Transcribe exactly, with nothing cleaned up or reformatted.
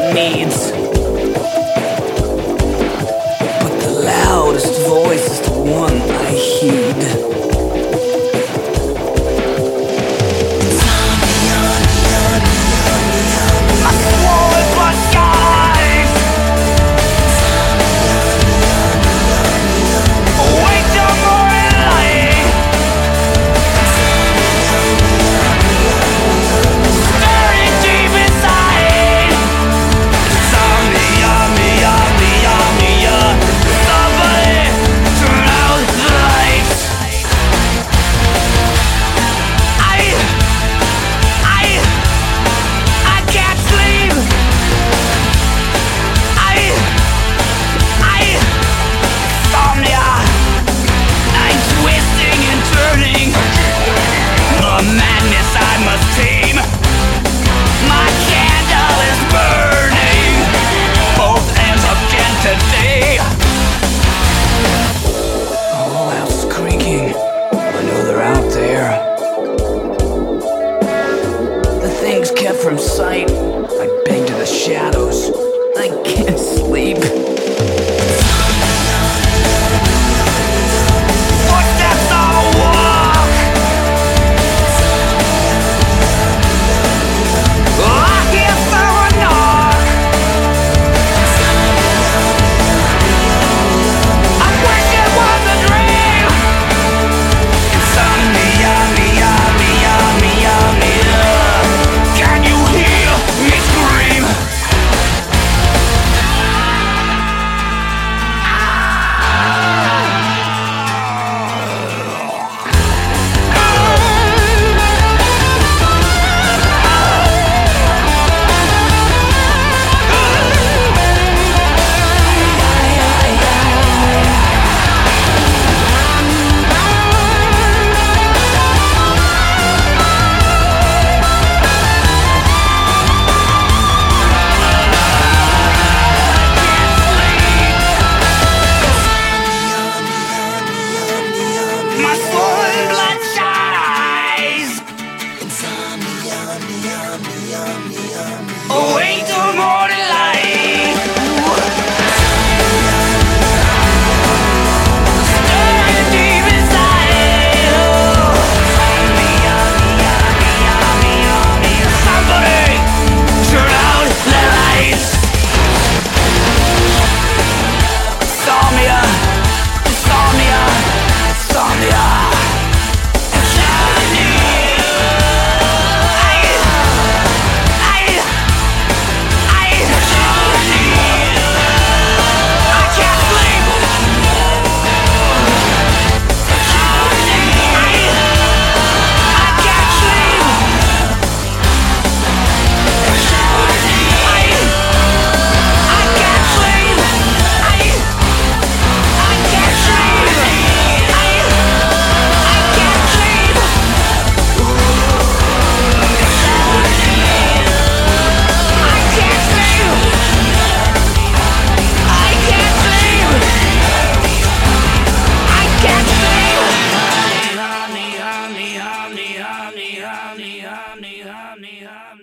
needs. But the loudest voice is the one I heed. Kept from sight, I beg to the shadows. I can't sleep. Footsteps on a walk. I hear someone knock. I wish it was a dream. Insomnia, mia, mia, mia, mia. Can you hear me scream? Away till morning light. Stirring deep inside. Somebody turn out the lights. Insomnia, insomnia, insomnia. Honey, honey, honey, honey, honey, honey, honey.